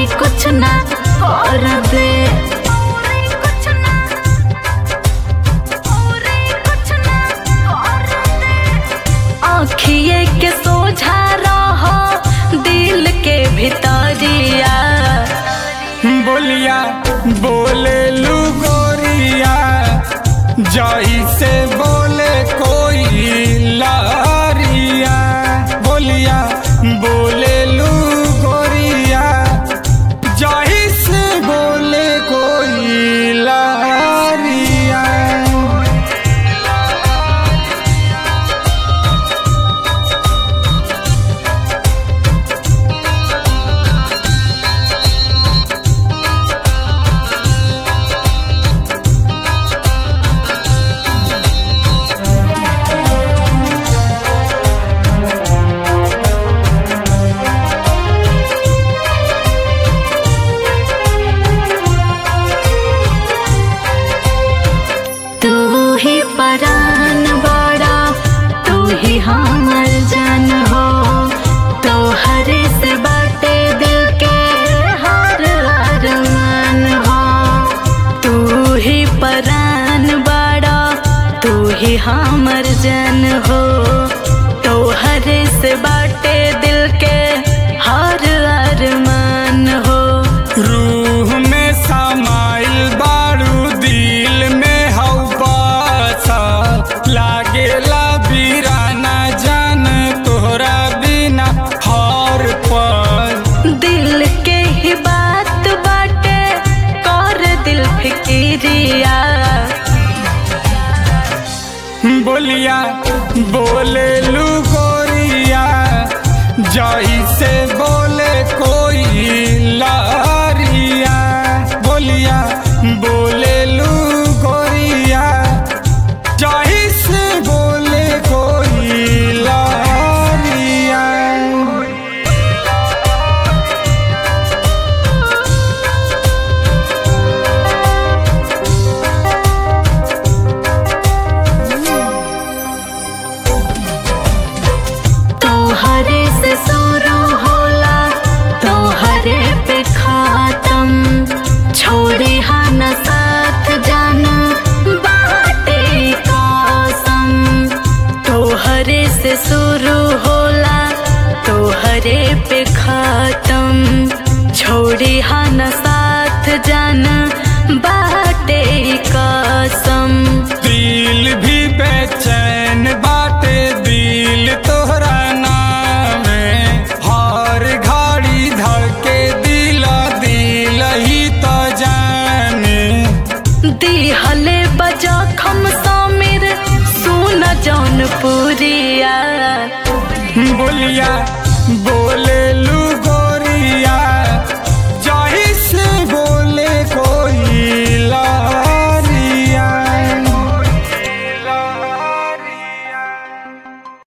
कुछ ना कर दे। आँखिए के सोझा रहो दिल के भितरिया। बोलिया बोले लू गोरिया जाई से बोले कोई लारिया। बोलिया बोले लू गोरिया जाई से बोले कोई लारिया। परान बड़ा तू ही हमर जन हो। तोहरे से बाटे दिल के हर अरमान हो। तू ही परान बड़ा तू ही हमर जन हो। तोहरे से बाटे दिल के हर अरमान हो। रूह में समाइल बारू दिल में लागेला बीराना जान तोहरा बिना हर पल। दिल के ही बात बाटे कर दिल फिकिरिया। बोलिया बोले लू गोरिया जाई से बोले कोई लारिया। बोलिया बोले लू गोरिया जाई से बोले कोई लारिया। तोहरे से शुरू होला तोहरे पे खात्म। छोड़े हाना साथ जाना बाटे कसम। तोहरे से शुरू होला तोहरे पे खात्म। छोड़े हाना साथ जाना बाटे कसम। दिल भी बेचैन बाटे दिल तोहरा नाम हर घड़ी धड़के दिल दिल ही तो जाने। दिहले बजा खम सामिर सुन जौनपुरिया। बोलिया बोले